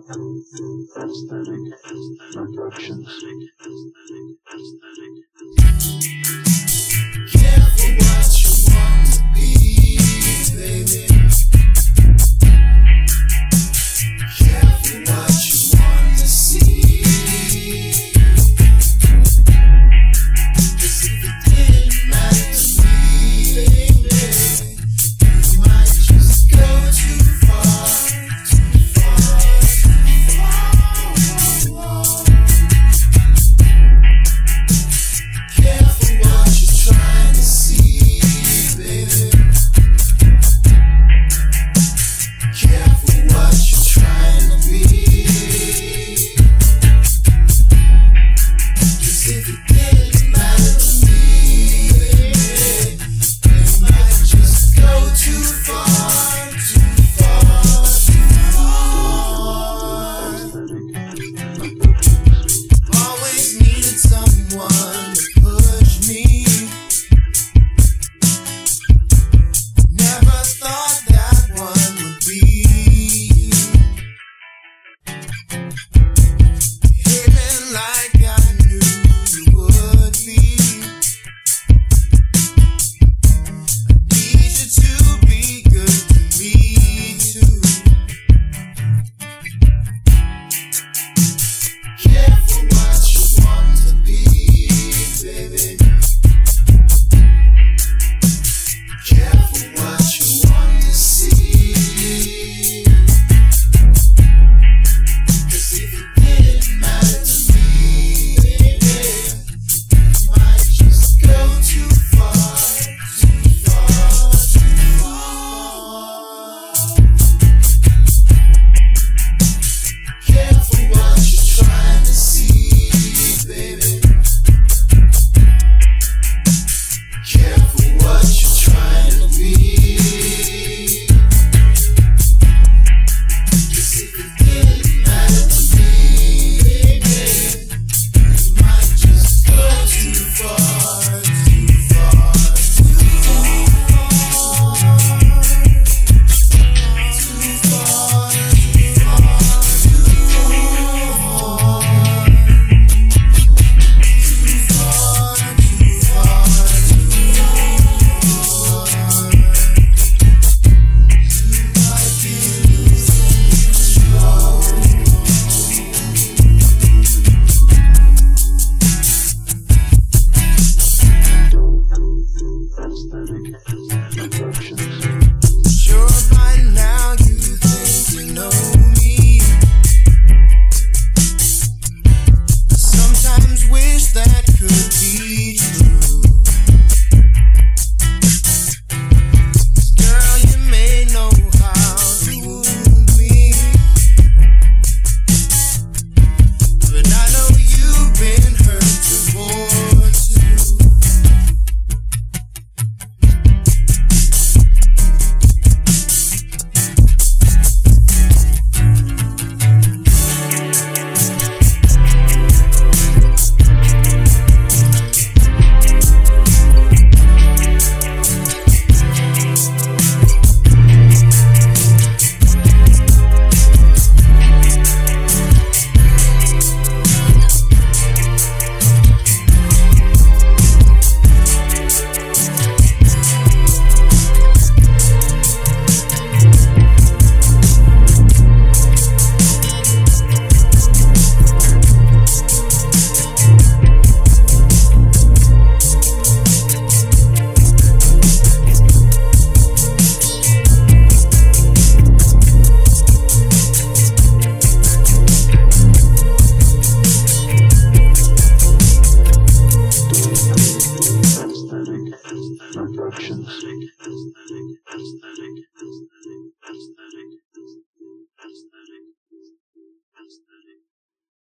Careful what you want to be, baby. Careful what you want to see. 'Cause if it didn't matter to me, baby, you might just go too far, too far, too far. Careful what you're trying to see, baby. Careful what you're trying to be. 'Cause if it didn't matter to me, baby, you might just go too far, too far, too far. Always needed someone to push me. Never thought that one would be you. Behaving like I knew you would be. I need you to be good to me too. Careful what you want to be, baby. Careful what you want to see. 'Cause if it didn't matter to me, baby, you might just go too far, too far, too far. Careful what you're trying to see, baby. Careful what you're trying to be. 'Cause if it didn't matter to me, baby, you might just go too far, too far, too far. Too far, too far, too far. Too far, too far, too far. You might be losing control. Sure by now you think you know me. I sometimes wish that could be true. Girl, you may know how to wound me, but I know you've been hurt before too. Productions.